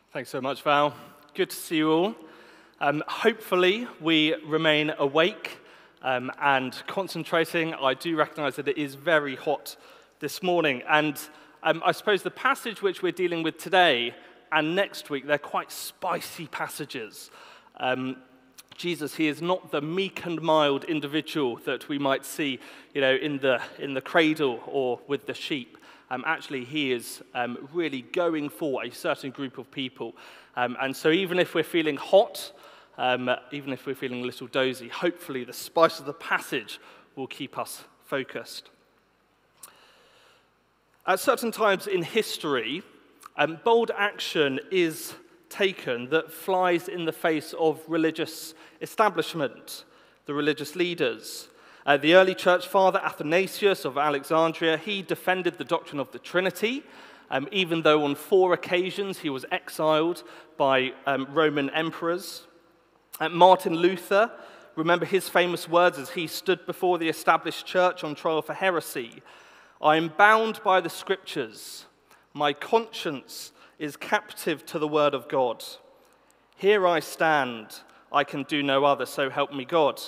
Thanks so much, Val. Good to see you all. Hopefully, we remain awake and concentrating. I do recognize that it is very hot this morning. And I suppose the passage which we're dealing with today and next week, they're quite spicy passages. Jesus, he is not the meek and mild individual that we might see, in the cradle or with the sheep. Actually, he is really going for a certain group of people. And so even if we're feeling hot, even if we're feeling a little dozy, hopefully the spice of the passage will keep us focused. At certain times in history, bold action is taken that flies in the face of religious establishment, the religious leaders. The early church father, Athanasius of Alexandria, he defended the doctrine of the Trinity, even though on 4 occasions he was exiled by Roman emperors. Martin Luther, remember his famous words as he stood before the established church on trial for heresy. "I am bound by the scriptures. My conscience is captive to the word of God. Here I stand. I can do no other, so help me God."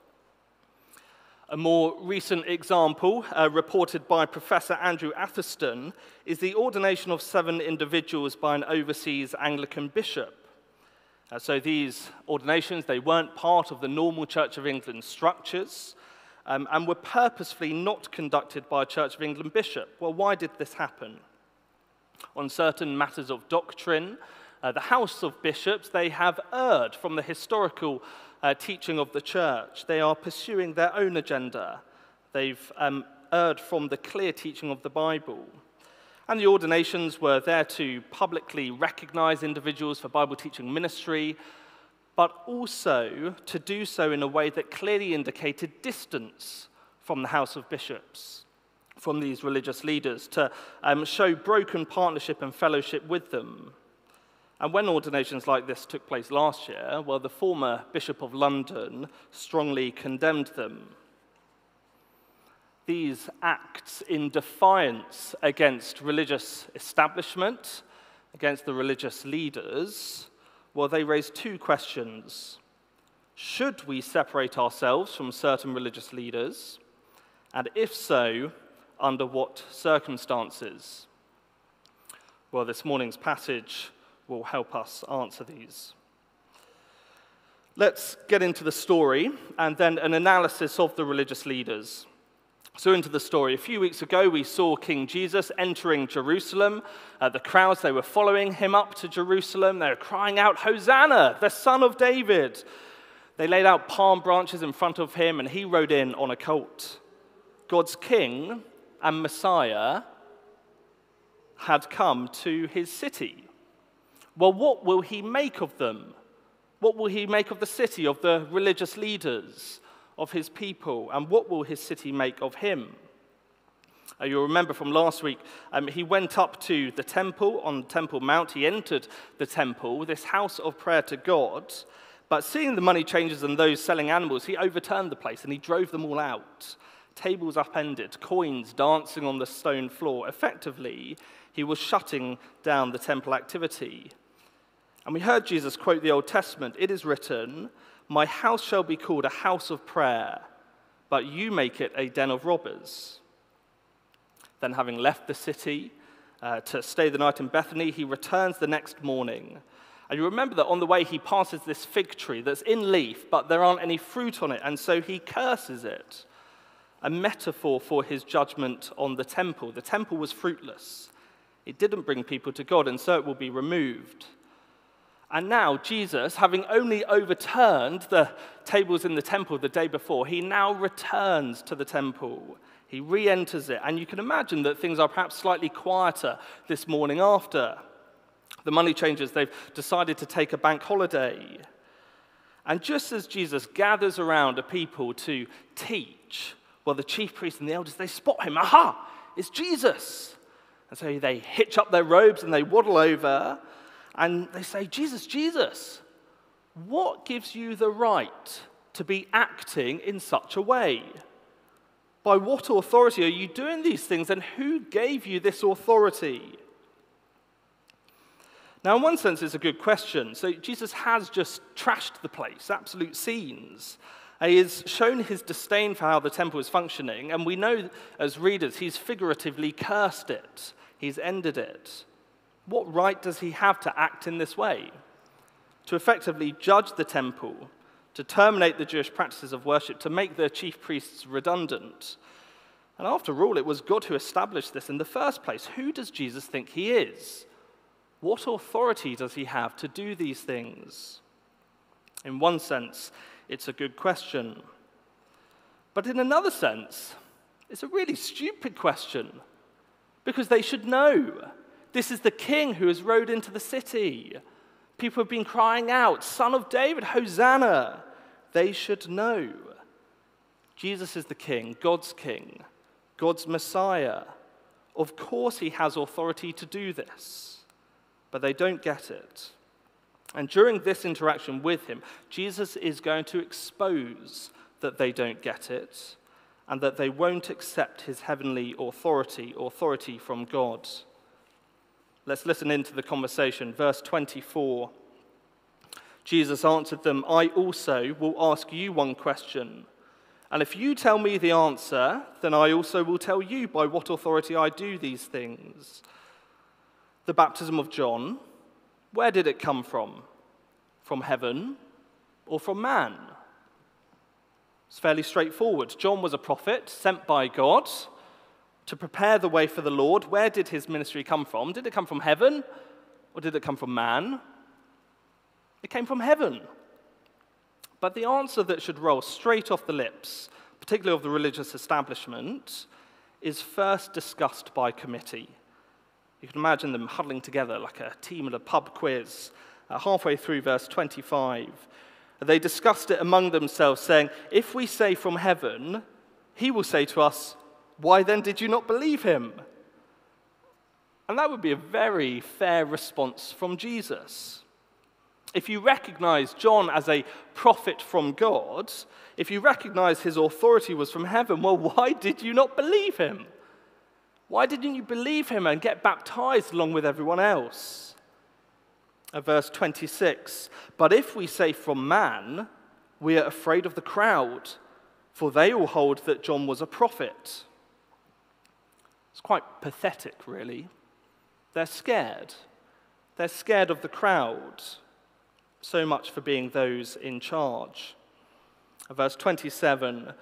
A more recent example, reported by Professor Andrew Atherstone, is the ordination of 7 individuals by an overseas Anglican bishop. So these ordinations, they weren't part of the normal Church of England structures and were purposefully not conducted by a Church of England bishop. Well, why did this happen? On certain matters of doctrine, the House of Bishops, they have erred from the historical teaching of the church. They are pursuing their own agenda. They've erred from the clear teaching of the Bible. And the ordinations were there to publicly recognize individuals for Bible teaching ministry, but also to do so in a way that clearly indicated distance from the House of Bishops, from these religious leaders, to show broken partnership and fellowship with them. And when ordinations like this took place last year, well, the former Bishop of London strongly condemned them. These acts in defiance against religious establishment, against the religious leaders, well, they raise 2 questions. Should we separate ourselves from certain religious leaders? And if so, under what circumstances? Well, this morning's passage will help us answer these. Let's get into the story and then an analysis of the religious leaders. So into the story. A few weeks ago, we saw King Jesus entering Jerusalem. The crowds, they were following him up to Jerusalem. They were crying out, "Hosanna, the Son of David." They laid out palm branches in front of him, and he rode in on a colt. God's king and Messiah had come to his city. Well, what will he make of them? What will he make of the city, of the religious leaders, of his people? And what will his city make of him? You'll remember from last week, he went up to the temple on Temple Mount. He entered the temple, this house of prayer to God. But seeing the money changers and those selling animals, he overturned the place and he drove them all out. Tables upended, coins dancing on the stone floor. Effectively, he was shutting down the temple activity. And we heard Jesus quote the Old Testament. It is written, "My house shall be called a house of prayer, but you make it a den of robbers." Then having left the city to stay the night in Bethany, he returns the next morning. And you remember that on the way he passes this fig tree that's in leaf, but there aren't any fruit on it, and so he curses it. A metaphor for his judgment on the temple. The temple was fruitless. It didn't bring people to God, and so it will be removed. And now Jesus, having only overturned the tables in the temple the day before, he now returns to the temple. He re-enters it, and you can imagine that things are perhaps slightly quieter this morning after. The money changers, they've decided to take a bank holiday. And just as Jesus gathers around a people to teach, well, the chief priests and the elders, they spot him. Aha, it's Jesus. And so they hitch up their robes and they waddle over and they say, "Jesus, Jesus, what gives you the right to be acting in such a way? By what authority are you doing these things, and who gave you this authority?" Now, in one sense, it's a good question. So Jesus has just trashed the place, absolute scenes. He has shown his disdain for how the temple is functioning, and we know as readers he's figuratively cursed it. He's ended it. What right does he have to act in this way? To effectively judge the temple, to terminate the Jewish practices of worship, to make the chief priests redundant. And after all, it was God who established this in the first place. Who does Jesus think he is? What authority does he have to do these things? In one sense, it's a good question. But in another sense, it's a really stupid question, because they should know. This is the king who has rode into the city. People have been crying out, "Son of David, Hosanna!" They should know. Jesus is the king, God's Messiah. Of course he has authority to do this, but they don't get it. And during this interaction with him, Jesus is going to expose that they don't get it, and that they won't accept his heavenly authority from God. Let's listen into the conversation. Verse 24. Jesus answered them, "I also will ask you one question. And if you tell me the answer, then I also will tell you by what authority I do these things. The baptism of John, where did it come from? From heaven or from man?" It's fairly straightforward. John was a prophet sent by God to prepare the way for the Lord. Where did his ministry come from? Did it come from heaven or did it come from man? It came from heaven. But the answer that should roll straight off the lips, particularly of the religious establishment, is first discussed by committee. You can imagine them huddling together like a team at a pub quiz. Halfway through verse 25, they discussed it among themselves, saying, "If we say from heaven, he will say to us, 'Why then did you not believe him?'" And that would be a very fair response from Jesus. If you recognize John as a prophet from God, if you recognize his authority was from heaven, well, why did you not believe him? Why didn't you believe him and get baptized along with everyone else? Verse 26, "But if we say from man, we are afraid of the crowd, for they all hold that John was a prophet." It's quite pathetic, really. They're scared. They're scared of the crowd. So much for being those in charge. Verse 27,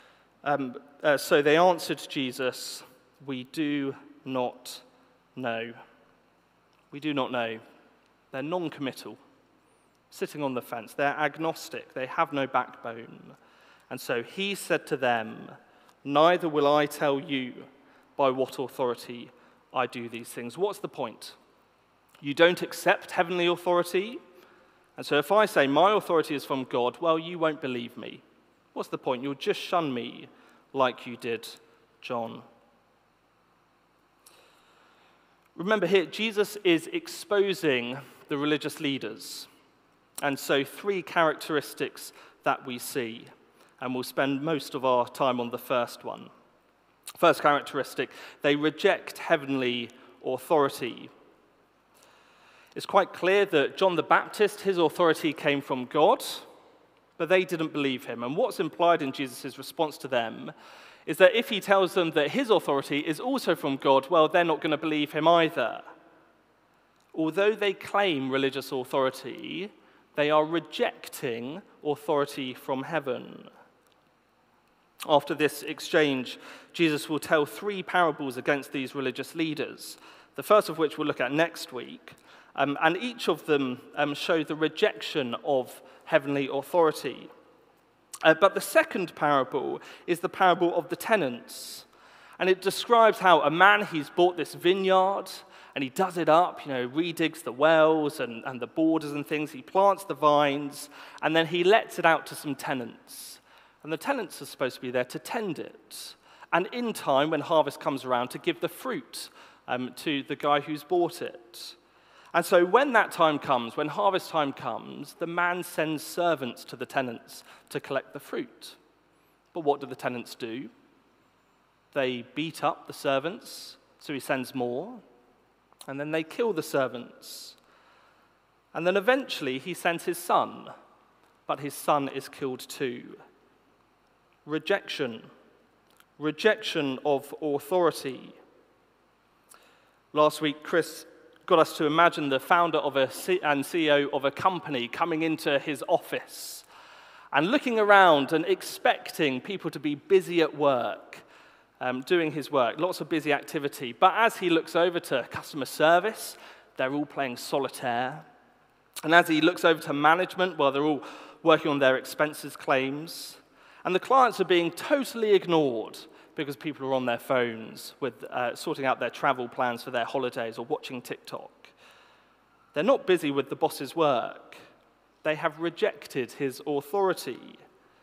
so they answered Jesus, "We do not know." We do not know. They're non-committal, sitting on the fence. They're agnostic. They have no backbone. And so he said to them, "Neither will I tell you by what authority I do these things." What's the point? You don't accept heavenly authority? And so if I say my authority is from God, well, you won't believe me. What's the point? You'll just shun me like you did John. Remember here, Jesus is exposing the religious leaders. And so 3 characteristics that we see. And we'll spend most of our time on the first one. First characteristic, they reject heavenly authority. It's quite clear that John the Baptist, his authority came from God, but they didn't believe him. And what's implied in Jesus' response to them is that if he tells them that his authority is also from God, well, they're not going to believe him either. Although they claim religious authority, they are rejecting authority from heaven. After this exchange, Jesus will tell 3 parables against these religious leaders, the first of which we'll look at next week. And each of them show the rejection of heavenly authority. But the second parable is the parable of the tenants. And it describes how a man, he's bought this vineyard, and he does it up, redigs the wells and the borders and things. He plants the vines, and then he lets it out to some tenants. And the tenants are supposed to be there to tend it. And in time, when harvest comes around, to give the fruit to the guy who's bought it. And so when that time comes, when harvest time comes, the man sends servants to the tenants to collect the fruit. But what do the tenants do? They beat up the servants, so he sends more, and then they kill the servants. And then eventually he sends his son, but his son is killed too. Rejection of authority. Last week, Chris got us to imagine the founder and CEO of a company coming into his office and looking around and expecting people to be busy at work, doing his work, lots of busy activity. But as he looks over to customer service, they're all playing solitaire. And as he looks over to management, well, they're all working on their expenses claims. And the clients are being totally ignored because people are on their phones with sorting out their travel plans for their holidays or watching TikTok. They're not busy with the boss's work. They have rejected his authority.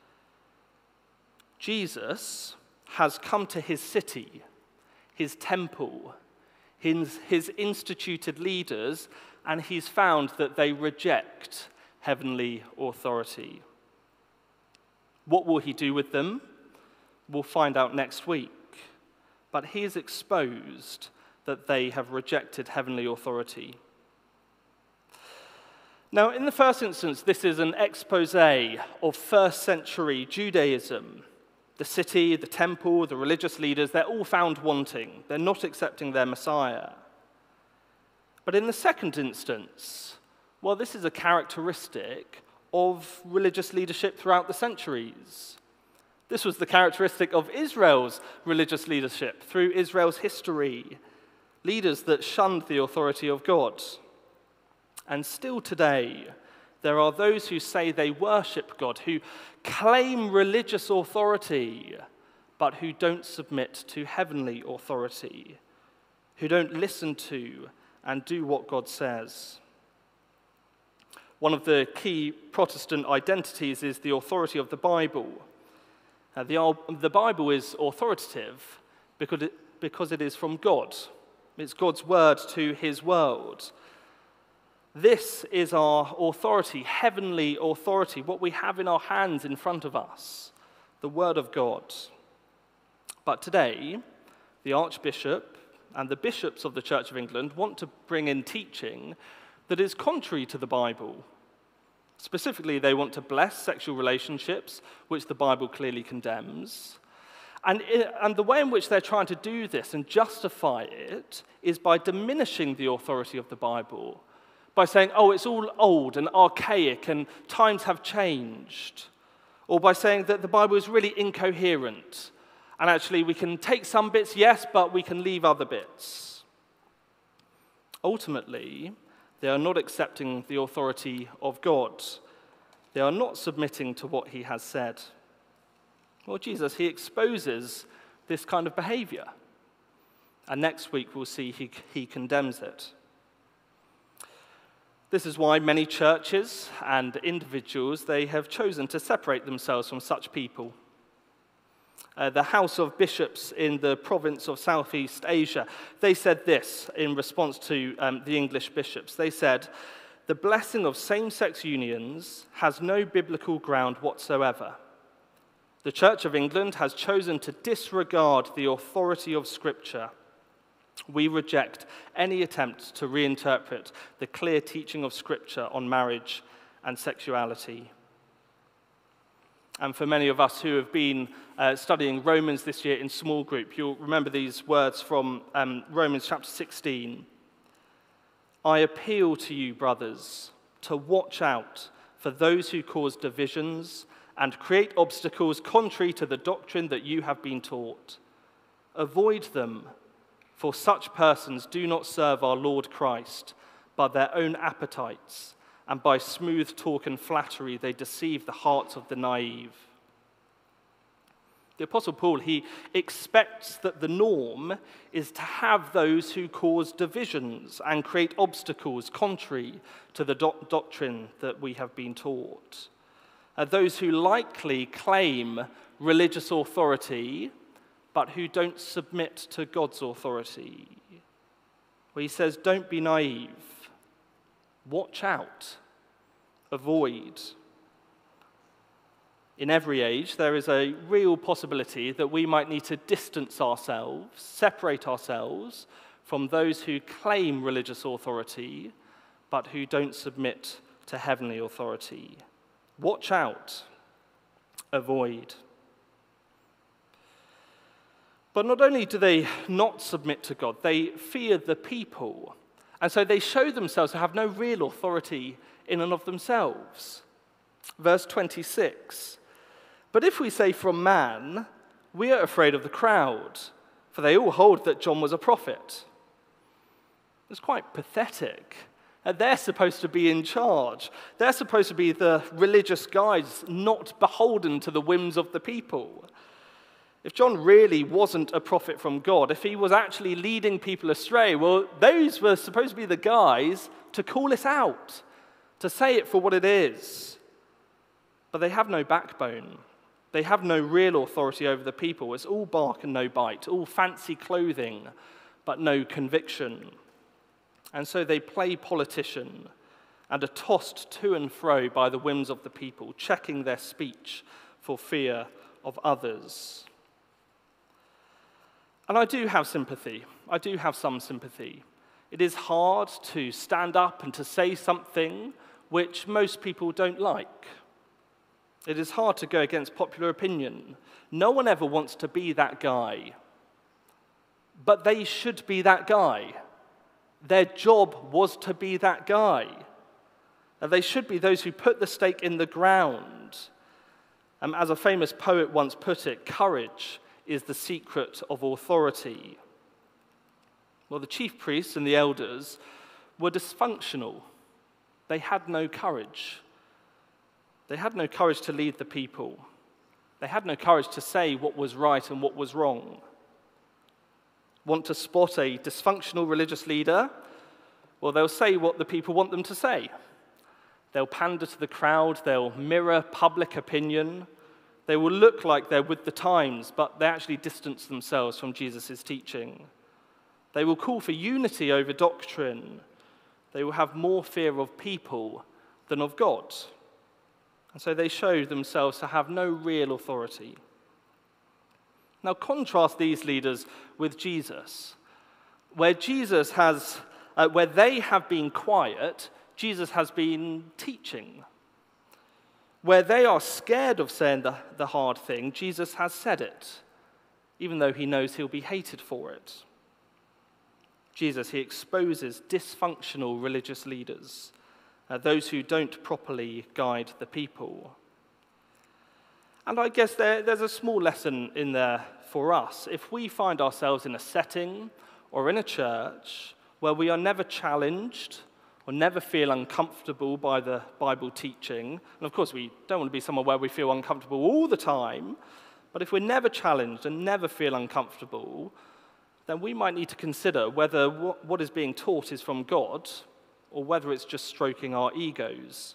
Jesus has come to his city, his temple, his instituted leaders, and he's found that they reject heavenly authority. What will he do with them? We'll find out next week. But he has exposed that they have rejected heavenly authority. Now, in the first instance, this is an expose of first century Judaism. The city, the temple, the religious leaders, they're all found wanting. They're not accepting their Messiah. But in the second instance, well, this is a characteristic of religious leadership throughout the centuries. This was the characteristic of Israel's religious leadership through Israel's history, leaders that shunned the authority of God. And still today, there are those who say they worship God, who claim religious authority, but who don't submit to heavenly authority, who don't listen to and do what God says. One of the key Protestant identities is the authority of the Bible. The Bible is authoritative because it is from God. It's God's word to his world. This is our authority, heavenly authority, what we have in our hands in front of us, the word of God. But today, the Archbishop and the bishops of the Church of England want to bring in teaching that is contrary to the Bible. Specifically, they want to bless sexual relationships, which the Bible clearly condemns. And the way in which they're trying to do this and justify it is by diminishing the authority of the Bible, by saying, oh, it's all old and archaic and times have changed, or by saying that the Bible is really incoherent and actually we can take some bits, yes, but we can leave other bits. Ultimately, they are not accepting the authority of God. They are not submitting to what he has said. Well, Jesus, he exposes this kind of behavior. And next week we'll see he condemns it. This is why many churches and individuals, they have chosen to separate themselves from such people. The House of Bishops in the province of Southeast Asia, they said this in response to the English bishops. They said, the blessing of same-sex unions has no biblical ground whatsoever. The Church of England has chosen to disregard the authority of Scripture. We reject any attempt to reinterpret the clear teaching of Scripture on marriage and sexuality. And for many of us who have been studying Romans this year in small group, you'll remember these words from Romans chapter 16. I appeal to you, brothers, to watch out for those who cause divisions and create obstacles contrary to the doctrine that you have been taught. Avoid them, for such persons do not serve our Lord Christ, but their own appetites, and by smooth talk and flattery they deceive the hearts of the naive. The Apostle Paul, he expects that the norm is to have those who cause divisions and create obstacles contrary to the doctrine that we have been taught. Those who likely claim religious authority, but who don't submit to God's authority. Where he says, don't be naive. Watch out. Avoid. In every age, there is a real possibility that we might need to distance ourselves, separate ourselves from those who claim religious authority, but who don't submit to heavenly authority. Watch out. Avoid. But not only do they not submit to God, they fear the people. And so they show themselves to have no real authority in and of themselves. Verse 26, "But if we say from man, we are afraid of the crowd, for they all hold that John was a prophet." It's quite pathetic. They're supposed to be in charge. They're supposed to be the religious guides, not beholden to the whims of the people. If John really wasn't a prophet from God, if he was actually leading people astray, well, those were supposed to be the guys to call it out, to say it for what it is. But they have no backbone. They have no real authority over the people. It's all bark and no bite, all fancy clothing, but no conviction. And so they play politician and are tossed to and fro by the whims of the people, checking their speech for fear of others. And I do have sympathy. I do have some sympathy. It is hard to stand up and to say something which most people don't like. It is hard to go against popular opinion. No one ever wants to be that guy. But they should be that guy. Their job was to be that guy. And they should be those who put the stake in the ground. As a famous poet once put it, courage is the secret of authority. Well, the chief priests and the elders were dysfunctional. They had no courage. They had no courage to lead the people. They had no courage to say what was right and what was wrong. Want to spot a dysfunctional religious leader? Well, they'll say what the people want them to say. They'll pander to the crowd. They'll mirror public opinion. They will look like they're with the times, but they actually distance themselves from Jesus' teaching. They will call for unity over doctrine. They will have more fear of people than of God. And so they show themselves to have no real authority. Now contrast these leaders with Jesus. Where they have been quiet, Jesus has been teaching. Where they are scared of saying the hard thing, Jesus has said it, even though he knows he'll be hated for it. Jesus, he exposes dysfunctional religious leaders, those who don't properly guide the people. And I guess there's a small lesson in there for us. If we find ourselves in a setting or in a church where we are never challenged or never feel uncomfortable by the Bible teaching, and of course we don't want to be somewhere where we feel uncomfortable all the time, but if we're never challenged and never feel uncomfortable, then we might need to consider whether what is being taught is from God or whether it's just stroking our egos.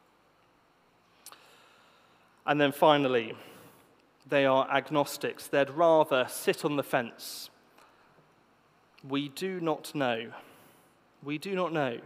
And then finally, they are agnostics. They'd rather sit on the fence. We do not know. We do not know.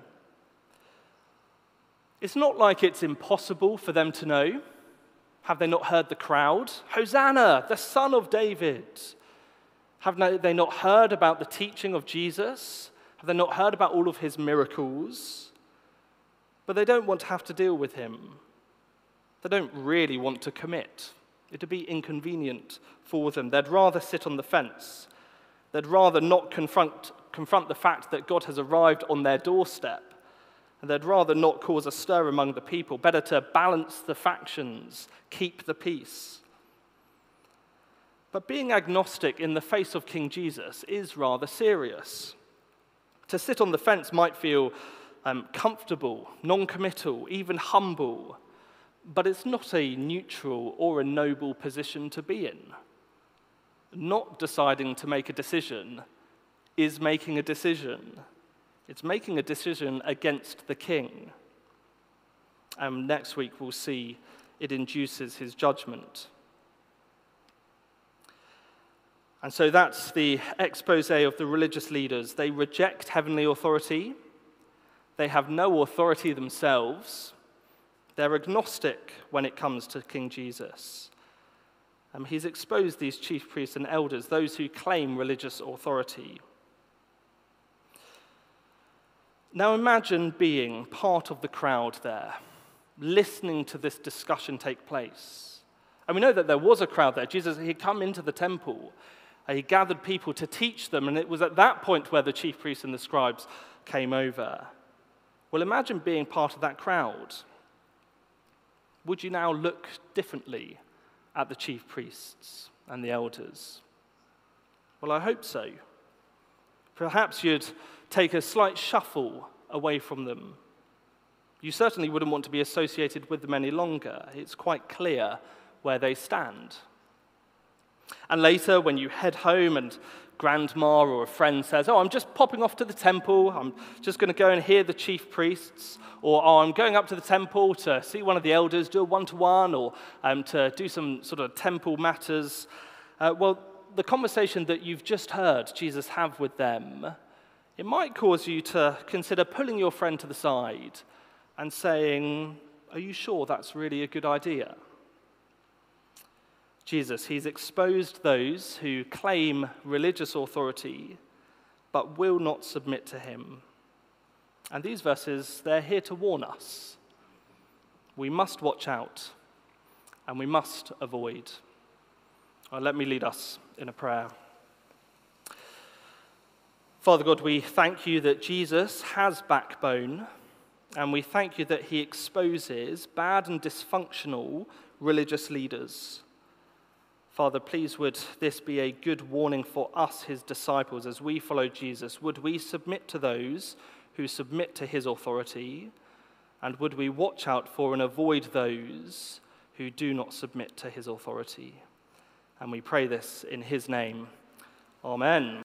It's not like it's impossible for them to know. Have they not heard the crowd? Hosanna, the Son of David. Have they not heard about the teaching of Jesus? Have they not heard about all of his miracles? But they don't want to have to deal with him. They don't really want to commit. It'd be inconvenient for them. They'd rather sit on the fence. They'd rather not confront the fact that God has arrived on their doorstep. And they'd rather not cause a stir among the people. Better to balance the factions, keep the peace. But being agnostic in the face of King Jesus is rather serious. To sit on the fence might feel comfortable, non-committal, even humble. But it's not a neutral or a noble position to be in. Not deciding to make a decision is making a decision. It's making a decision against the king. And next week we'll see it induces his judgment. And so that's the expose of the religious leaders. They reject heavenly authority. They have no authority themselves. They're agnostic when it comes to King Jesus. He's exposed these chief priests and elders, those who claim religious authority. Now imagine being part of the crowd there, listening to this discussion take place. And we know that there was a crowd there. Jesus, he'd come into the temple. He gathered people to teach them, and it was at that point where the chief priests and the scribes came over. Well, imagine being part of that crowd. Would you now look differently at the chief priests and the elders? Well, I hope so. Perhaps you'd take a slight shuffle away from them. You certainly wouldn't want to be associated with them any longer. It's quite clear where they stand. And later, when you head home and grandma or a friend says, "Oh, I'm just popping off to the temple, I'm just going to go and hear the chief priests," or "Oh, I'm going up to the temple to see one of the elders, do a one-to-one, or to do some sort of temple matters," well, the conversation that you've just heard Jesus have with them, it might cause you to consider pulling your friend to the side and saying, "Are you sure that's really a good idea?" Jesus, he's exposed those who claim religious authority but will not submit to him. And these verses, they're here to warn us. We must watch out and we must avoid. Let me lead us in a prayer. Father God, we thank you that Jesus has backbone, and we thank you that he exposes bad and dysfunctional religious leaders. Father, please would this be a good warning for us, his disciples, as we follow Jesus. Would we submit to those who submit to his authority, and would we watch out for and avoid those who do not submit to his authority? And we pray this in his name. Amen.